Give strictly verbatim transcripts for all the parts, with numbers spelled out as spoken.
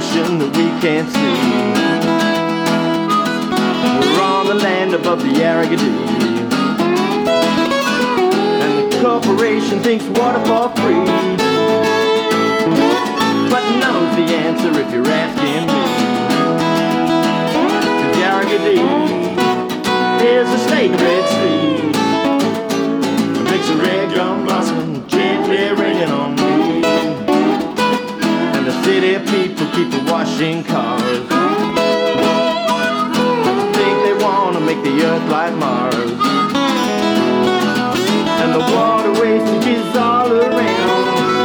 ocean that we can't see. We're on the land above the Aragadee, and the corporation thinks water for free, but knows the answer if you're asking me. 'Cause the Aragadee is a sacred sea. It makes a red gum blossom gently raining on me. And the city people keep washing cars, think they want to make the earth like Mars. And the water wastage is all around.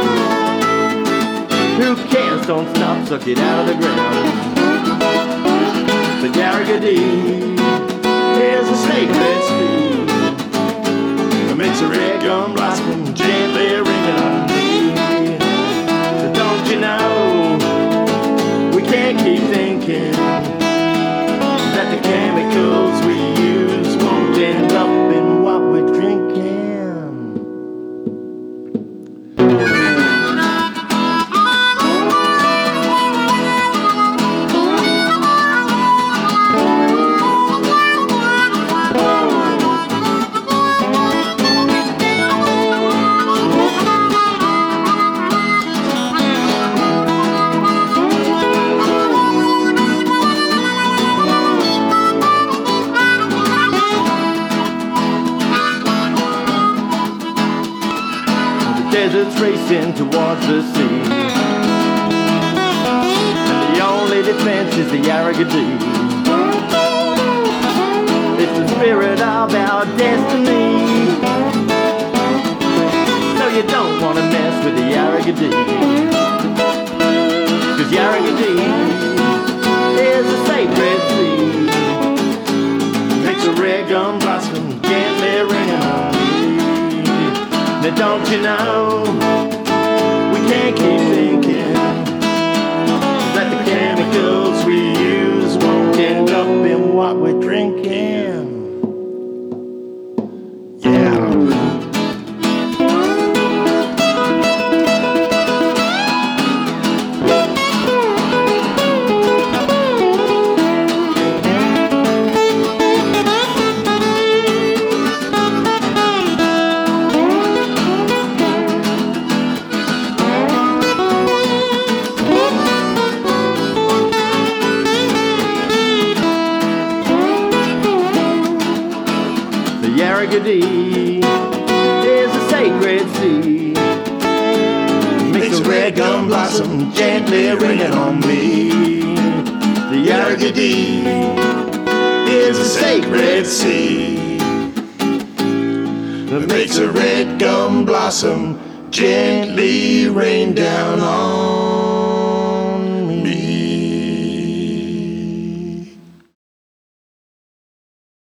Who cares? Don't stop, suck it out of the ground. The Aragadee is a sacred sea. It makes a red gum blossom gently ringing on me. But don't you know, we can't keep thinking that the chemicals we use won't end up in what we're drinking. Deserts racing towards the sea, and the only defense is the Aragadee. It's the spirit of our destiny, so you don't want to mess with the Aragadee. 'Cause the Aragadee is a sacred sea. Makes a red gum blossom gently ringing on me. Now don't you know, we can't keep thinking that the chemicals we use won't end up in what we're drinking. Yeah. The Aragadee is a sacred sea. Makes a red gum blossom gently ringing on me. The Aragadee is a sacred sea. That makes a red gum blossom gently rain down on